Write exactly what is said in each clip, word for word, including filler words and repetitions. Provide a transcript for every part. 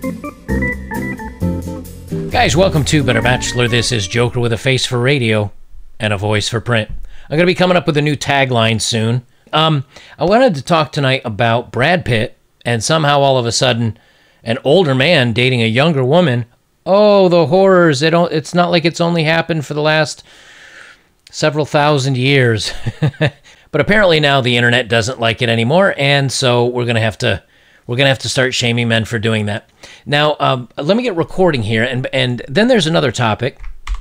Guys, welcome to Better Bachelor. This is Joker with a face for radio and a voice for print. I'm going to be coming up with a new tagline soon. Um, I wanted to talk tonight about Brad Pitt and somehow all of a sudden an older man dating a younger woman. Oh, the horrors. It don't, it's not like it's only happened for the last several thousand years. But apparently now the internet doesn't like it anymore, and so we're going to have to We're going to have to start shaming men for doing that. Now, um, let me get recording here, and and then there's another topic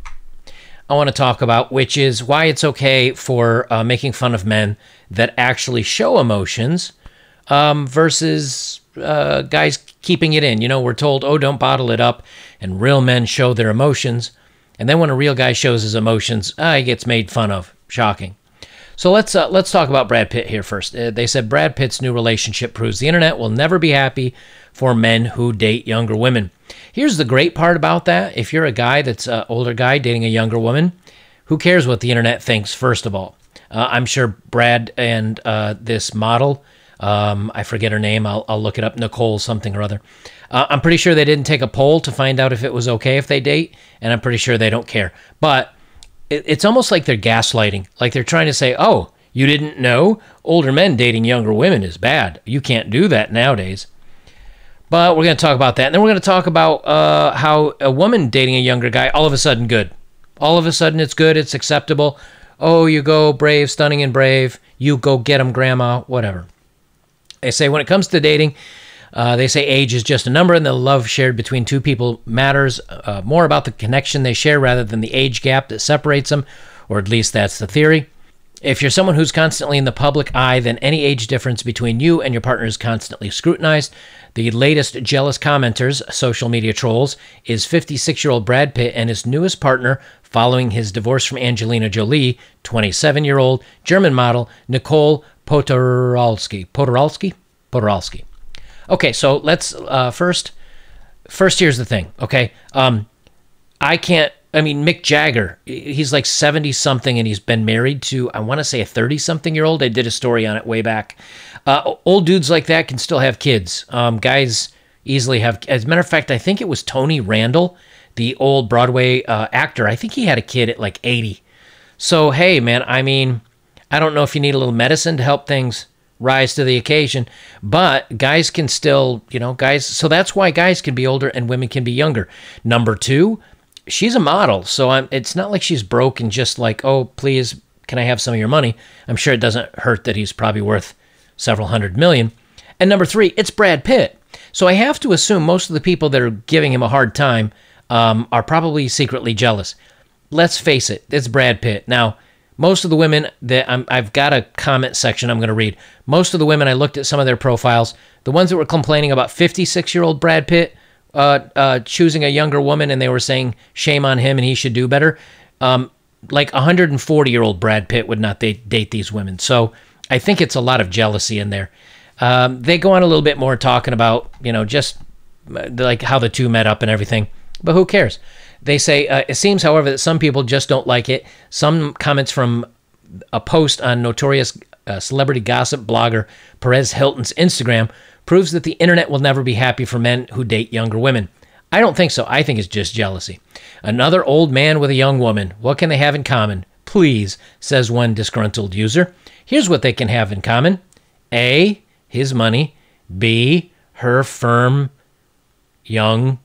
I want to talk about, which is why it's okay for uh, making fun of men that actually show emotions um, versus uh, guys keeping it in. You know, we're told, oh, don't bottle it up, and real men show their emotions. And then when a real guy shows his emotions, ah, he gets made fun of. Shocking. So let's uh, let's talk about Brad Pitt here first. Uh, they said Brad Pitt's new relationship proves the internet will never be happy for men who date younger women. Here's the great part about that. If you're a guy that's an older guy dating a younger woman, who cares what the internet thinks, first of all? Uh, I'm sure Brad and uh, this model, um, I forget her name, I'll, I'll look it up, Nicole something or other. Uh, I'm pretty sure they didn't take a poll to find out if it was okay if they date, and I'm pretty sure they don't care. But it's almost like they're gaslighting, like they're trying to say, oh, you didn't know? Older men dating younger women is bad. You can't do that nowadays. But we're going to talk about that. And then we're going to talk about uh, how a woman dating a younger guy, all of a sudden good. All of a sudden it's good, it's acceptable. Oh, you go brave, stunning and brave. You go get him, grandma, whatever. They say when it comes to dating, Uh, they say age is just a number, and the love shared between two people matters uh, more about the connection they share rather than the age gap that separates them, or at least that's the theory. If you're someone who's constantly in the public eye, then any age difference between you and your partner is constantly scrutinized. The latest jealous commenters, social media trolls, is fifty-six-year-old Brad Pitt and his newest partner following his divorce from Angelina Jolie, twenty-seven-year-old German model Nicole Podorowski. Podorowski? Podorowski. Okay, so let's uh, first, first here's the thing, okay? Um, I can't, I mean, Mick Jagger, he's like seventy-something and he's been married to, I want to say a thirty-something-year-old. I did a story on it way back. Uh, old dudes like that can still have kids. Um, guys easily have, as a matter of fact, I think it was Tony Randall, the old Broadway uh, actor. I think he had a kid at like eighty. So, hey, man, I mean, I don't know if you need a little medicine to help things rise to the occasion, but guys can still, you know, guys, so that's why guys can be older and women can be younger. Number two, she's a model, so I'm, it's not like she's broke and just like, oh, please, can I have some of your money? I'm sure it doesn't hurt that he's probably worth several hundred million. And number three, it's Brad Pitt. So I have to assume most of the people that are giving him a hard time um, are probably secretly jealous. Let's face it, it's Brad Pitt. Now, most of the women that I'm, I've got a comment section I'm going to read. Most of the women, I looked at some of their profiles. The ones that were complaining about fifty-six-year-old Brad Pitt uh, uh, choosing a younger woman, and they were saying shame on him and he should do better. Um, like one hundred forty-year-old Brad Pitt would not date, date these women. So I think it's a lot of jealousy in there. Um, they go on a little bit more talking about, you know, just like how the two met up and everything. But who cares? They say, uh, it seems, however, that some people just don't like it. Some comments from a post on notorious uh, celebrity gossip blogger Perez Hilton's Instagram proves that the internet will never be happy for men who date younger women. I don't think so. I think it's just jealousy. Another old man with a young woman. What can they have in common? Please, says one disgruntled user. Here's what they can have in common. A, his money. B, her firm, young,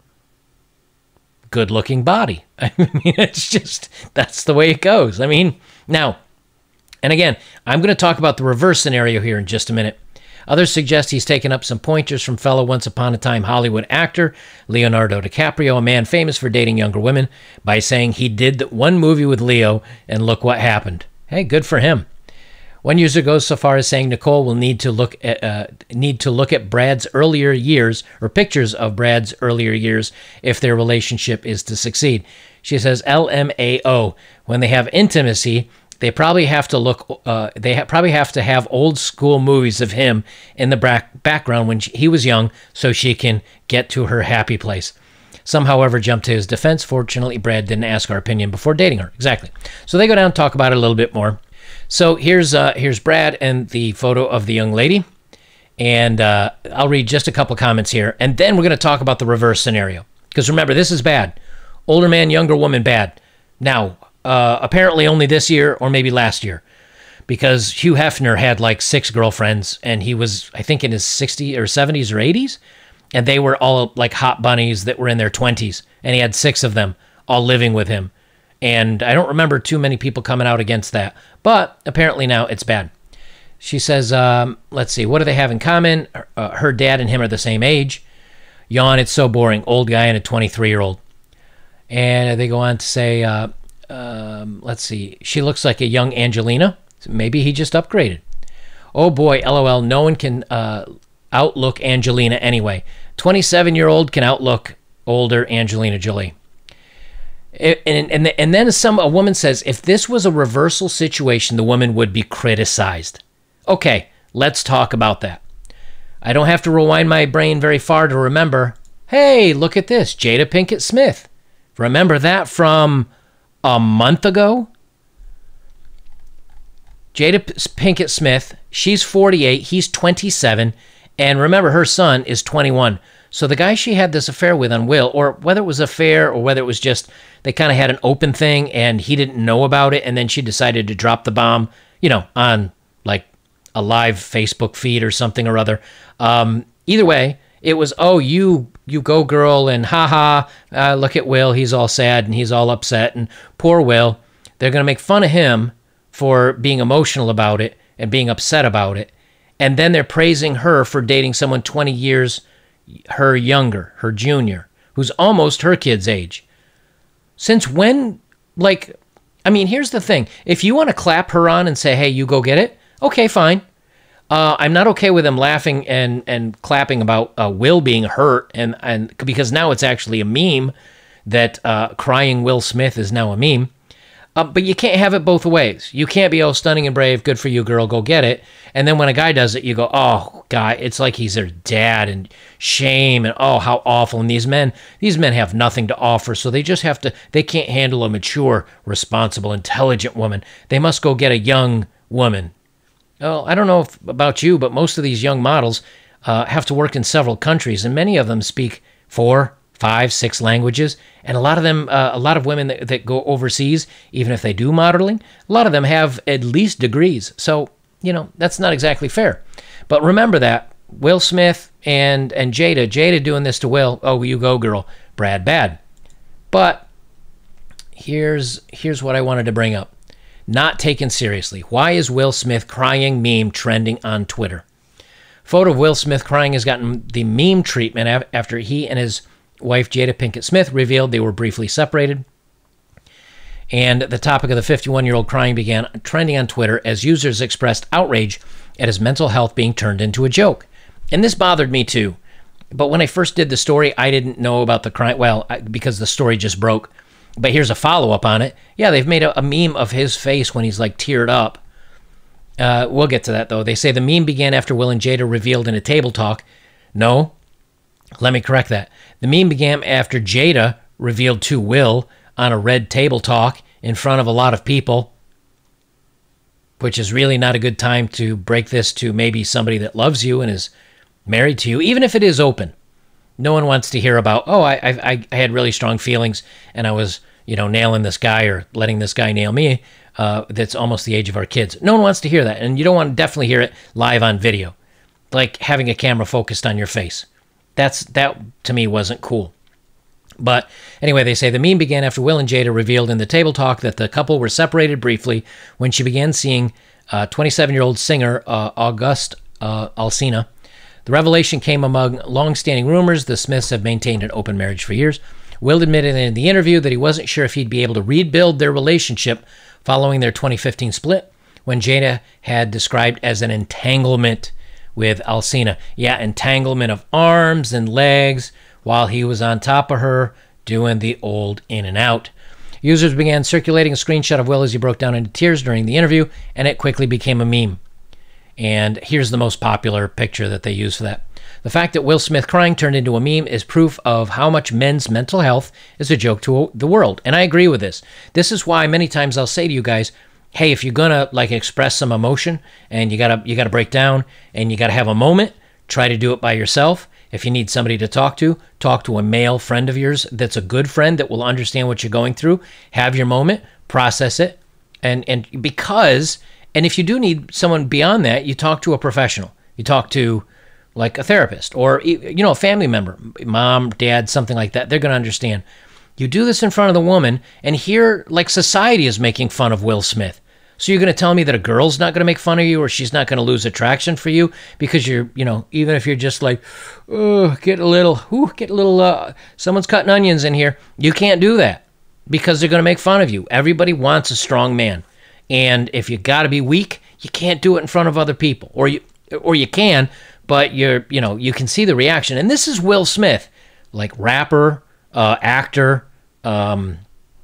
good-looking body. I mean, it's just, that's the way it goes. I mean, now, and again, I'm going to talk about the reverse scenario here in just a minute. Others suggest he's taken up some pointers from fellow Once Upon a Time Hollywood actor Leonardo DiCaprio, a man famous for dating younger women, by saying he did that one movie with Leo, and look what happened. Hey, good for him. One user goes so far as saying Nicole will need to look at uh, need to look at Brad's earlier years, or pictures of Brad's earlier years, if their relationship is to succeed. She says, L M A O. When they have intimacy, they probably have to look. Uh, they ha probably have to have old school movies of him in the back background when she, he was young, so she can get to her happy place. Some, however, jumped to his defense. Fortunately, Brad didn't ask our opinion before dating her. Exactly. So they go down and talk about it a little bit more. So here's uh, here's Brad and the photo of the young lady, And uh, I'll read just a couple comments here. And then we're going to talk about the reverse scenario. Because remember, this is bad. Older man, younger woman, bad. Now, uh, apparently only this year or maybe last year. Because Hugh Hefner had like six girlfriends. And he was, I think, in his sixties or seventies or eighties. And they were all like hot bunnies that were in their twenties. And he had six of them all living with him. And I don't remember too many people coming out against that. But apparently now it's bad. She says, um, let's see, what do they have in common? Uh, her dad and him are the same age. Yawn, it's so boring. Old guy and a twenty-three-year-old. And they go on to say, uh, um, let's see, she looks like a young Angelina. Maybe he just upgraded. Oh boy, LOL, no one can uh, outlook Angelina anyway. twenty-seven-year-old can outlook older Angelina Jolie. It, and, and, and then some a woman says, if this was a reversal situation, the woman would be criticized. Okay, let's talk about that. I don't have to rewind my brain very far to remember, hey, look at this, Jada Pinkett Smith. Remember that from a month ago? Jada Pinkett Smith, she's forty-eight, he's twenty-seven, and remember, her son is twenty-one. So the guy she had this affair with on Will, or whether it was an affair or whether it was just they kind of had an open thing and he didn't know about it, and then she decided to drop the bomb, you know, on like a live Facebook feed or something or other. Um, either way, it was, oh, you you go girl, and haha, uh, look at Will, he's all sad and he's all upset, and poor Will. They're going to make fun of him for being emotional about it and being upset about it. And then they're praising her for dating someone twenty years her younger, her junior, who's almost her kid's age. Since when, like, I mean, here's the thing. If you want to clap her on and say, hey, you go get it, okay, fine. Uh, I'm not okay with them laughing and, and clapping about uh, Will being hurt, and, and because now it's actually a meme that uh, crying Will Smith is now a meme. Uh, but you can't have it both ways. You can't be, oh, stunning and brave, good for you, girl, go get it. And then when a guy does it, you go, oh, guy, it's like he's their dad, and shame, and oh, how awful. And these men, these men have nothing to offer, so they just have to, they can't handle a mature, responsible, intelligent woman. They must go get a young woman. Well, I don't know if, about you, but most of these young models uh, have to work in several countries, and many of them speak four, five, six languages, and a lot of them, uh, a lot of women that, that go overseas, even if they do modeling, a lot of them have at least degrees. So, you know, that's not exactly fair. But remember that Will Smith and and Jada, Jada doing this to Will, oh, you go girl, Brad bad. But here's here's what I wanted to bring up. Not taken seriously. Why is Will Smith crying meme trending on Twitter? Photo of Will Smith crying has gotten the meme treatment after he and his wife Jada Pinkett Smith revealed they were briefly separated. And the topic of the fifty-one-year-old crying began trending on Twitter as users expressed outrage at his mental health being turned into a joke. And this bothered me too. But when I first did the story, I didn't know about the crying, well, because the story just broke. But here's a follow-up on it. Yeah, they've made a, a meme of his face when he's like teared up. Uh, we'll get to that though. They say the meme began after Will and Jada revealed in a table talk. No, let me correct that. The meme began after Jada revealed to Will on a red table talk in front of a lot of people, which is really not a good time to break this to maybe somebody that loves you and is married to you, even if it is open. No one wants to hear about, oh, I, I, I had really strong feelings and I was, you know, nailing this guy or letting this guy nail me. Uh, that's almost the age of our kids. No one wants to hear that, and you don't want to definitely hear it live on video, like having a camera focused on your face. That's that to me wasn't cool. But anyway, they say the meme began after Will and Jada revealed in the table talk that the couple were separated briefly when she began seeing uh, twenty-seven-year-old singer uh, August uh, Alsina. The revelation came among long-standing rumors. The Smiths have maintained an open marriage for years. Will admitted in the interview that he wasn't sure if he'd be able to rebuild their relationship following their twenty fifteen split, when Jada had described as an entanglement with Alsina. Yeah, entanglement of arms and legs while he was on top of her doing the old in and out. Users began circulating a screenshot of Will as he broke down into tears during the interview, and it quickly became a meme. And here's the most popular picture that they use for that. The fact that Will Smith crying turned into a meme is proof of how much men's mental health is a joke to the world. And I agree with this. This is why many times I'll say to you guys, hey, if you're gonna like express some emotion and you gotta you gotta break down and you gotta have a moment, try to do it by yourself. If you need somebody to talk to, talk to a male friend of yours that's a good friend that will understand what you're going through. Have your moment, process it. And and because, and if you do need someone beyond that, you talk to a professional. You talk to like a therapist or, you know, a family member, mom, dad, something like that. They're going to understand. You do this in front of the woman, and here, like, society is making fun of Will Smith. So you're going to tell me that a girl's not going to make fun of you, or she's not going to lose attraction for you because you're, you know, even if you're just like, oh, get a little, ooh, get a little, uh, someone's cutting onions in here. You can't do that because they're going to make fun of you. Everybody wants a strong man. And if you got to be weak, you can't do it in front of other people, or you, or you can, but you're, you know, you can see the reaction. And this is Will Smith, like rapper, uh, actor, um,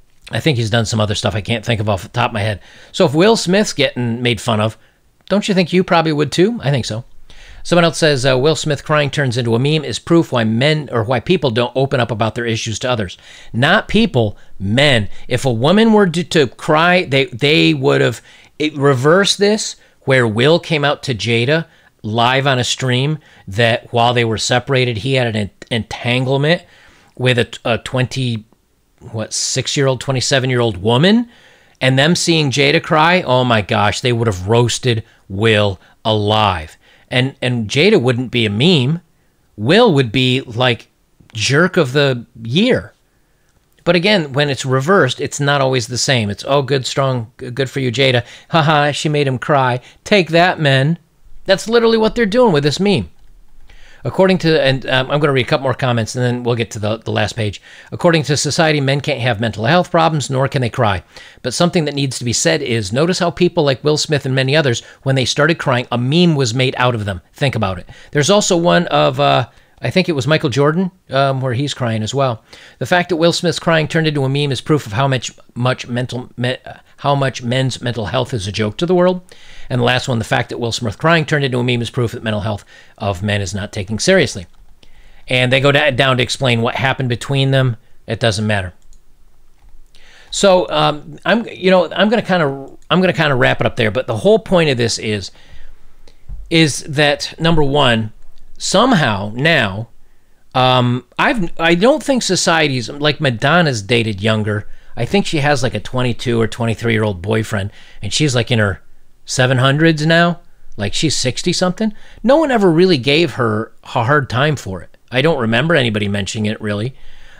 I think he's done some other stuff I can't think of off the top of my head. So if Will Smith's getting made fun of, don't you think you probably would too? I think so. Someone else says, uh, Will Smith crying turns into a meme is proof why men or why people don't open up about their issues to others. Not people, men. If a woman were to, to cry, they, they would have reversed this, where Will came out to Jada live on a stream that while they were separated, he had an entanglement with a, a twenty what, six-year-old, twenty-seven-year-old woman, and them seeing Jada cry, oh my gosh, they would have roasted Will alive. And and Jada wouldn't be a meme. Will would be like jerk of the year. But again, when it's reversed, it's not always the same. It's, oh, good, strong, good for you, Jada. Haha, she made him cry. Take that, men. That's literally what they're doing with this meme. According to, and um, I'm going to read a couple more comments and then we'll get to the, the last page. According to society, men can't have mental health problems, nor can they cry. But something that needs to be said is, notice how people like Will Smith and many others, when they started crying, a meme was made out of them. Think about it. There's also one of, uh, I think it was Michael Jordan, um, where he's crying as well. The fact that Will Smith's crying turned into a meme is proof of how much, much mental, me, how much men's mental health is a joke to the world. And the last one, the fact that Will Smith crying turned into a meme is proof that mental health of men is not taken seriously. And they go down to explain what happened between them. It doesn't matter. So um, I'm, you know, I'm going to kind of, I'm going to kind of wrap it up there. But the whole point of this is, is that number one, somehow now, um, I've, I don't think society's like Madonna's dated younger. I think she has like a twenty-two or twenty-three year old boyfriend, and she's like in her seven hundreds now, like she's sixty something. No one ever really gave her a hard time for it. I don't remember anybody mentioning it really.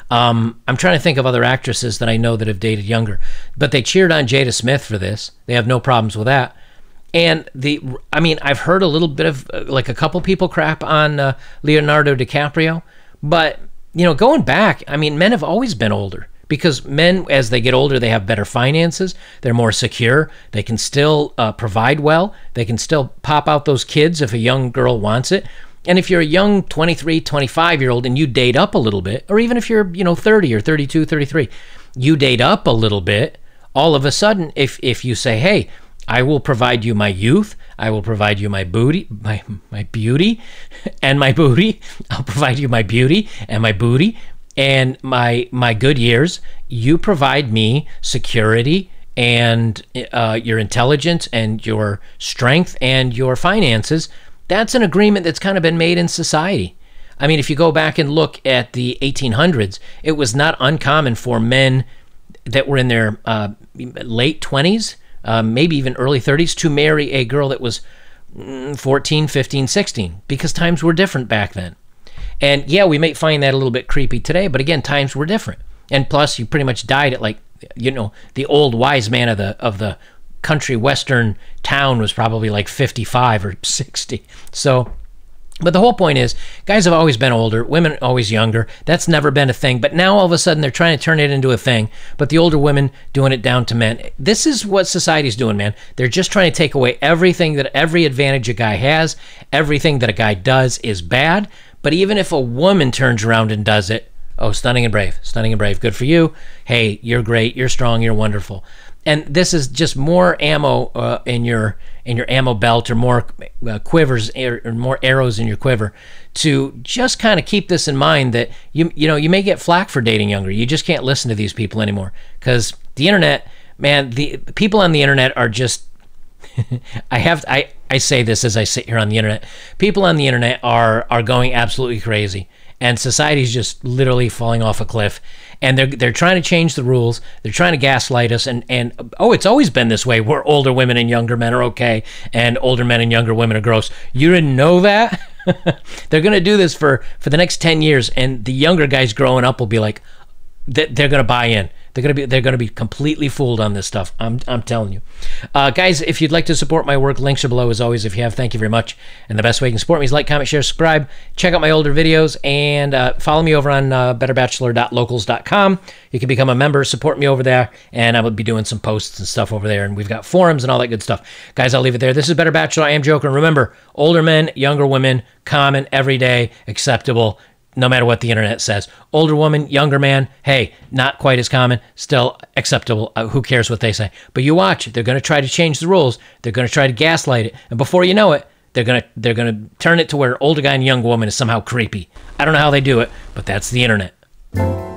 Um, I'm trying to think of other actresses that I know that have dated younger, but they cheered on Jada Smith for this. They have no problems with that. And the, I mean, I've heard a little bit of uh, like a couple people crap on uh, Leonardo DiCaprio, but you know, going back, I mean, men have always been older. Because men, as they get older, they have better finances. They're more secure. They can still uh, provide well. They can still pop out those kids if a young girl wants it. And if you're a young twenty-three, twenty-five-year-old and you date up a little bit, or even if you're, you know, thirty or thirty-two, thirty-three, you date up a little bit, all of a sudden, if, if you say, hey, I will provide you my youth, I will provide you my booty, my, my beauty, and my booty. I'll provide you my beauty and my booty. And my my good years, you provide me security and uh, your intelligence and your strength and your finances. That's an agreement that's kind of been made in society. I mean, if you go back and look at the eighteen hundreds, it was not uncommon for men that were in their uh, late twenties, uh, maybe even early thirties, to marry a girl that was fourteen, fifteen, sixteen, because times were different back then. And yeah, we may find that a little bit creepy today, but again, times were different. And plus, you pretty much died at like, you know, the old wise man of the of the country western town was probably like fifty-five or sixty. So, but the whole point is, guys have always been older, women always younger. That's never been a thing. But now all of a sudden they're trying to turn it into a thing. But the older women doing it down to men. This is what society's doing, man. They're just trying to take away everything that every advantage a guy has. Everything that a guy does is bad. But even if a woman turns around and does it, oh, stunning and brave, stunning and brave, good for you. Hey, you're great, you're strong, you're wonderful. And this is just more ammo uh, in your in your ammo belt, or more uh, quivers, or more arrows in your quiver, to just kind of keep this in mind that you you know you may get flack for dating younger. You just can't listen to these people anymore, because the internet, man, the people on the internet are just I have I I say this as I sit here on the internet. People on the internet are are going absolutely crazy, and society's just literally falling off a cliff. And they're they're trying to change the rules. They're trying to gaslight us. And and oh, it's always been this way. Where older women and younger men are okay, and older men and younger women are gross. You didn't know that? They're gonna do this for for the next ten years, and the younger guys growing up will be like, they're gonna buy in. They're gonna be they're gonna be completely fooled on this stuff. I'm I'm telling you, uh, guys. If you'd like to support my work, links are below as always. If you have, thank you very much. And the best way you can support me is like, comment, share, subscribe. Check out my older videos and uh, follow me over on uh, better bachelor dot locals dot com. You can become a member, support me over there, and I will be doing some posts and stuff over there. And we've got forums and all that good stuff, guys. I'll leave it there. This is Better Bachelor. I am Joker. And remember, older men, younger women, common, everyday, acceptable. No matter what the internet says. Older woman, younger man, hey, not quite as common, still acceptable. Uh, who cares what they say? But you watch, they're going to try to change the rules. They're going to try to gaslight it. And before you know it, they're going to they're going to turn it to where older guy and young woman is somehow creepy. I don't know how they do it, but that's the internet.